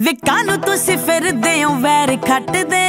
ਵੇ ਕਾਨੂੰ ਤੁਸੀਂ ਫਿਰਦੇ ਹੋ ਵੈਰ ਖੱਟਦੇ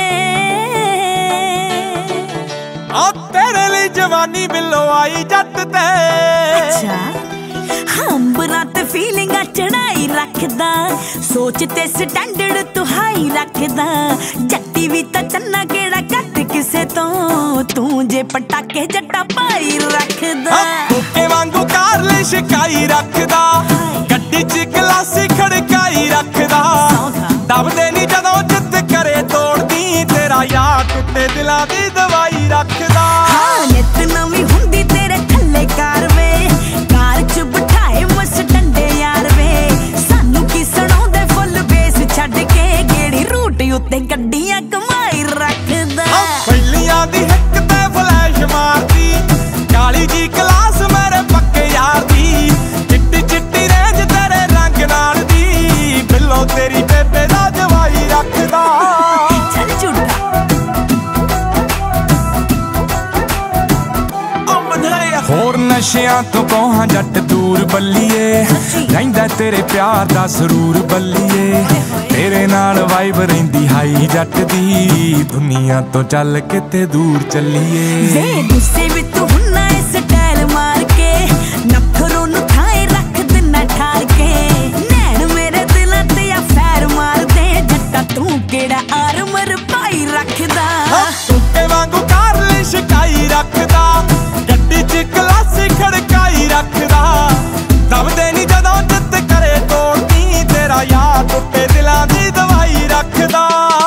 ਆ ਤੇਰੇ ਲਈ ਜਵਾਨੀ ਬਿੱਲੋ ਆਈ ਜੱਟ ਤੇ। ਅੱਛਾ ਹੰਬਰਾਂ ਤੇ ਫੀਲਿੰਗਾਂ ਚੜਾਈ ਰੱਖਦਾ, ਸੋਚ ਤੇ ਸਟੈਂਡਰਡ ਤੂੰ ਹਾਈ ਰੱਖਦਾ। ਜੱਟੀ ਵੀ ਤਾਂ ਚੰਨਾ ਕਿਹੜਾ ਕੱਟ ਕਿਸੇ ਤੋਂ, ਤੂੰ ਜੇ ਪਟਾਕੇ ਜੱਟਾ ਪਾਈ ਰੱਖਦਾ। ਕੋਕੇ ਵਾਂਗੂ ਕਾਰ ਲਈ ਸ਼ਿਕਾਈ ਰੱਖਦਾ, ਗੱਡੀ 'ਚ ਕਲਾਸੀ ਖੜਕਾਈ ਰੱਖਦਾ। ਦਬਦੇ ਨਹੀਂ ਜਦੋਂ ਜਿੱਤ ਕਰੇ ਤੋੜਦੀ, ਤੇਰਾ ਯਾਰ ਟੁੱਟੇ ਦਿਲਾਂ ਦੀ ਦਵਾਈ ਰੱਖਦਾ। ਹਾਂ ਨਿਤ ਨਵੀਂ ਹੁੰਦੀ ਤੇਰੇ ਥੱਲੇ ਕਾਰ ਵੇ, ਕਾਰ 'ਚ ਬਿਠਾਏ ਮਸ ਡੰਡੇ ਯਾਰ ਵੇ। ਸਾਨੂੰ ਕੀ ਸੁਣਾਉਂਦੇ ਫੁੱਲ ਬੇਸ ਛੱਡ ਕੇ, ਗੇੜੀ ਰੂਟ ਉੱਤੇ ਗੱਡੀਆਂ ਕਮਾਈ ਰੱਖਦਾ। ਪਹਿਲੀਆਂ ਦੀ ਹਿੱਕ ਤੇ ਫਲੈਸ਼ ਮਾਰਦੀ, ਕਾਲੀ ਜੀ ਕਲਾਸ ਮੇਰੇ ਪੱਕੇ ਯਾਰ ਦੀ। ਚਿੱਟੀ ਚਿੱਟੀ ਰੇਂਜ ਤੇਰੇ ਰੰਗ ਨਾਲ ਦੀ, ਬਿੱਲੋ ਤੇਰੀ ਬੇਬੇ ਦਾ ਜਵਾਈ ਰੱਖਦਾ। ਹੋਰ ਨਸ਼ਿਆਂ ਤੋਂ ਕੋਹਾਂ ਜੱਟ ਦੂਰ ਬੱਲੀਏ, ਰਹਿੰਦਾ ਤੇਰੇ ਪਿਆਰ ਦਾ ਸਰੂਰ ਬੱਲੀਏ। ਤੇਰੇ ਨਾਲ ਵਾਈਬ ਰਹਿੰਦੀ ਹਾਈ ਜੱਟ ਦੀ, ਦੁਨੀਆ ਤੋਂ ਚੱਲ ਕਿਤੇ ਦੂਰ ਚੱਲੀਏ। ਵੇ ਗੁੱਸੇ ਵਿੱਚ ਤੂੰ ਹੁੰਨਾ ਏ ਸਟਾਈਲ ਮਾਰ ਕੇ, ਨਖਰੋਂ ਨੂੰ ਥਾਏ ਰੱਖ ਦਿਨਾ ਠਾਰ ਕੇ। ਨੈਣ ਮੇਰੇ ਦਿਲਾਂ ਤੇ ਆ ਫੈਰ ਮਾਰਦੇ, ਜੱਟਾ ਤੂੰ ਕਿਹੜਾ ਆਰਮਰ ਪਾਈ ਰੱਖਦਾ। ਟੁੱਟੇ ਵਾਂਗੂ ਕਾਰ ਲਈ ਸ਼ਿਕਾਈ ਰੱਖਦਾ, ਗੱਡੀ 'ਚ ਕਲਾਸੀ ਖੜਕਾਈ ਰੱਖਦਾ। ਦਬਦੇ ਨਹੀਂ ਜਦੋਂ ਜਿੱਤ ਕਰੇ ਤੋੜਦੀ, ਤੇਰਾ ਯਾਰ ਟੁੱਟੇ ਦਿਲਾਂ ਦੀ ਦਵਾਈ ਰੱਖਦਾ।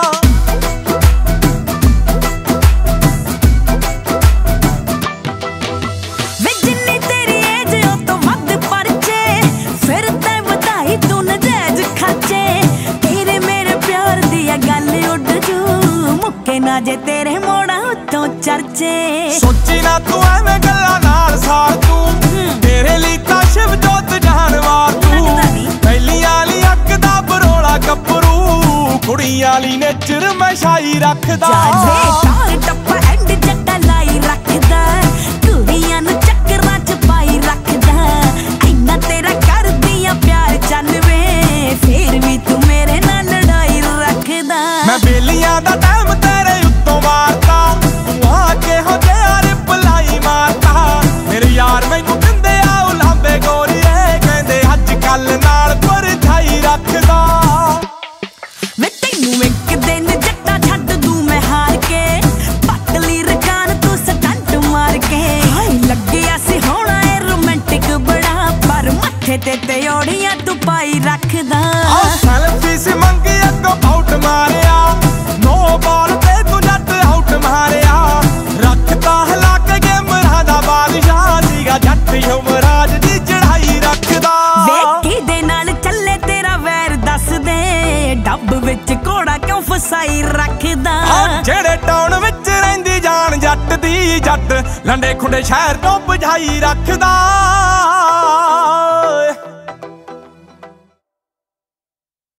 ਵੇ ਜਿੰਨੀ ਤੇਰੀ ਏਜ ਉਹ ਤੋਂ ਵੱਧ ਪਰਚੇ, ਫਿਰ ਤੈ ਵਧਾਈ ਤੂੰ ਨਜਾਇਜ਼ ਖਰਚੇ। ਤੇਰੇ ਮੇਰੇ ਪਿਆਰ ਦੀ ਆ ਗੱਲ ਉੱਡ ਜੂ, ਮੁੱਕੇ ਨਾ ਜੇ ਤੇਰੇ ਮੋੜਾਂ ਉੱਤੋਂ ਚਰਚੇ। ਸੋਚੀ ਨਾ ਤੂੰ ਐਵੇਂ ਗੱਲਾਂ ਨਾਲ ਸਾਰ ਤੂੰ, ਤੇਰੇ ਲਈ ਤਾਂ ਸ਼ਿਵ ਜੋਤ ਜਾਨਵਾਰ ਤੂੰ। ਪਹਿਲੀਆਂ ਲਈ ਅੱਖ ਦਾ ਬਰੋਲਾ ਗੱਭਰੂ, ਕੁੜੀਆਂ ਲਈ ਨੇਚਰ ਮੈਂ ਛਾਈ ਰੱਖਦਾ। ਕਾਰ ਟੱਪਾ ਐਂਡ ਜੱਟਾ ਲਾਈ ਰੱਖਦਾ, ਕੁੜੀਆਂ ਨੂੰ ਚੱਕਰਾਂ 'ਚ ਪਾਈ ਰੱਖਦਾ। ਇੰਨਾ ਤੇਰਾ ਕਰਦੀ ਆ ਪਿਆਰ ਚੱਲ ਵੇ, ਫੇਰ ਵੀ ਤੂੰ ਮੇਰੇ ਨਾਲ ਲੜਾਈ ਰੱਖਦਾ। ਮੈਂ ਬੇਲੀਆਂ ਦਾ ਟਾਈਮ ਤੇਰੇ ਉੱਤੋਂ ਮਾਰਤਾ, ਤੂੰ ਆ ਕੇ ਹੋ ਜਿਹਾ ਰਿਪਲਾਈ ਮਾਰਤਾ। ਮੇਰੇ ਯਾਰ ਮੈਨੂੰ ਕਹਿੰਦੇ ਆ ਉਲਾਂਬੇ ਗੋਰੀਏ, ਕਹਿੰਦੇ ਅੱਜ ਕੱਲ ਨਾਲ ਪਰਛਾਈ ਰੱਖਦਾ। ਵੇ ਤੈਨੂੰ ਇੱਕ ਦਿਨ ਜੱਟਾ ਛੱਡ ਦੂੰ ਮੈਂ ਹਾਰ ਕੇ, ਪਤਲੀ ਰਕਾਨ ਤੂੰ ਸਟੰਟ ਮਾਰ ਕੇ। ਹਾਏ ਲੱਗਿਆ ਸੀ ਹੋਣਾ ਏ ਰੋਮਾਂਟਿਕ ਬੜਾ, ਪਰ ਮੱਥੇ ਤੇ ਤਿਉੜੀਆਂ ਤੂੰ ਪਾਈ ਰੱਖਦਾ। ਸੈਲਫੀ ਸੀ ਮੰਗੀ ਅੱਗੋਂ ਆਊਟ ਮਾਰਿਆ, ਨੋ ਬਾਲ ਤੇ ਤੂੰ ਜੱਟ ਆਊਟ ਮਾਰਿਆ। ਰੱਖਤਾ ਹਲਾ ਕੇ ਗੇਮਰਾਂ ਦਾ ਬਾਦਸ਼ਾਹ, ਸੀਗਾ ਜੱਟ ਯੁਵਰਾਜ ਦੀ ਚੜਾਈ ਰੱਖਦਾ। ਵੇ ਕਿਹਦੇ ਨਾਲ ਚੱਲੇ ਤੇਰਾ ਵੈਰ ਦੱਸ ਦੇ, ਡੱਬ ਵਿੱਚ ਘੋੜਾ ਕਿਉਂ ਫਸਾਈ ਰੱਖਦਾ। ਜਿਹੜੇ ਟਾਊਨ ਵਿੱਚ ਰਹਿੰਦੀ ਜਾਨ ਜੱਟ ਦੀ, ਜੱਟ ਲੰਡੇ ਖੁੰਡੇ ਸ਼ਹਿਰ ਤੋਂ ਬੁਝਾਈ ਰੱਖਦਾ।